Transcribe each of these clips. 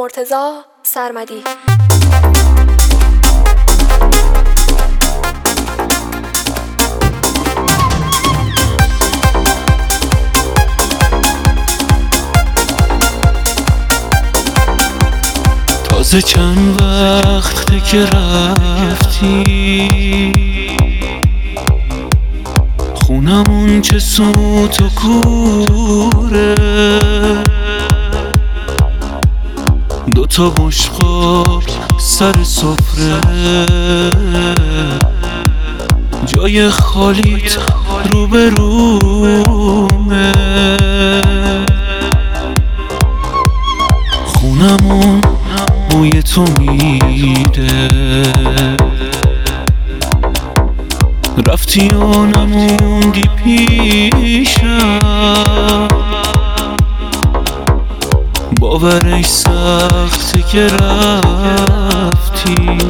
مرتضی سرمدی. تازه چند وقته که رفتی، خونمون چه سوت و کوره، دوتا بشقاب سر سفره، جای خالیت روبرومه. خونمون بوی تو میده، رفتی و نموندی پیشم، باورش سخته که رفتی.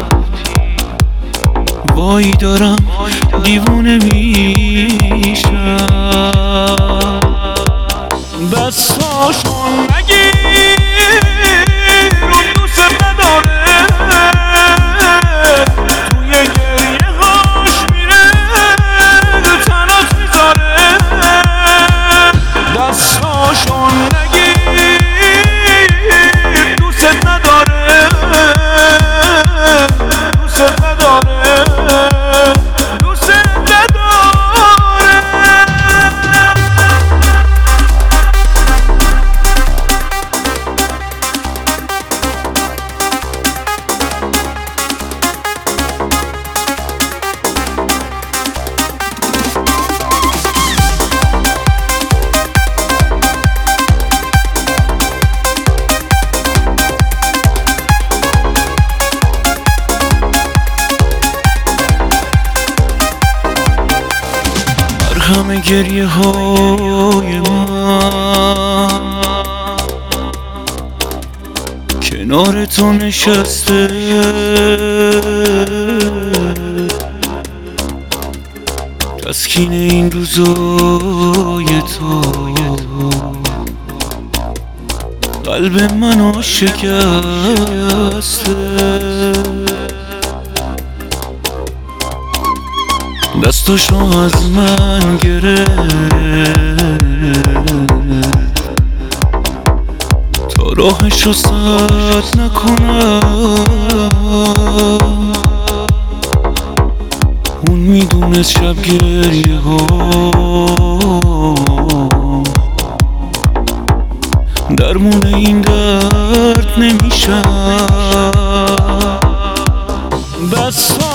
وای دارم دیوونه میشم. بساشون نگیر اون دوست نداره، توی گریه هاش میره دو تنات میذاره. دستاشون نگیر دوست نداره، دوست نداره، دوست نداره. همه گریه های من کنار تو نشسته، تسکین این روزای تو قلب منو شکسته. دستاشو از من گرفت تا راهشو سد نکنم. اون میدونست شب گریه ها درمون این درد نمیشم. بس